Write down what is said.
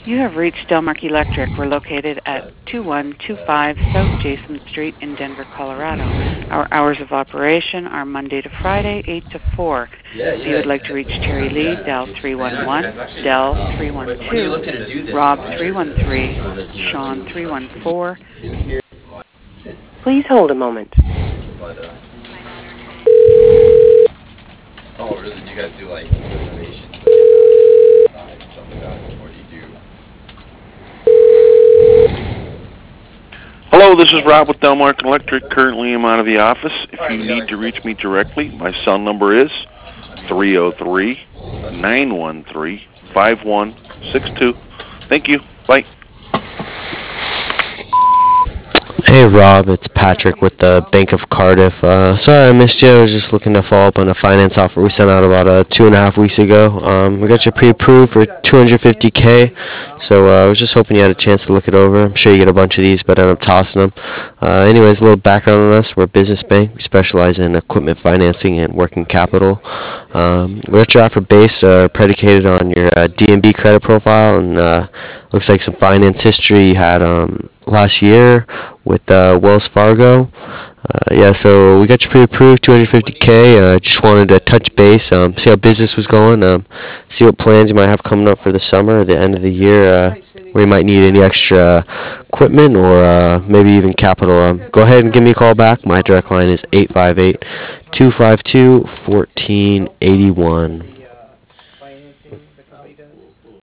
You have reached Delmark Electric. We're located at 2125 South Jason Street in Denver, Colorado. Our hours of operation are Monday to Friday, 8 to 4. If you would like to reach Terry Lee, dial 311, Del 312, Rob 313, Sean 314. Please hold a moment. Oh, really? Do you guys do like renovations and stuff like that, or do you do? Hello, this is Rob with Delmark Electric. Currently, I'm out of the office. If you need to reach me directly, my cell number is 303-913-5162. Thank you. Bye. Hey Rob, it's Patrick with the Bank of Cardiff. Sorry I missed you. I was just looking to follow up on a finance offer we sent out about 2.5 weeks ago. We got you pre-approved for 250K, so I was just hoping you had a chance to look it over. I'm sure you get a bunch of these, but I end up tossing them. Anyways, a little background on us. We're a business bank. We specialize in equipment financing and working capital. We got your offer base predicated on your D&B credit profile, and looks like some finance history you had last year with Wells Fargo. Yeah, so we got you pre-approved, 250K. Just wanted to touch base, see how business was going, see what plans you might have coming up for the summer or the end of the year, where you might need any extra equipment or maybe even capital. Go ahead and give me a call back. My direct line is 858-252-1481.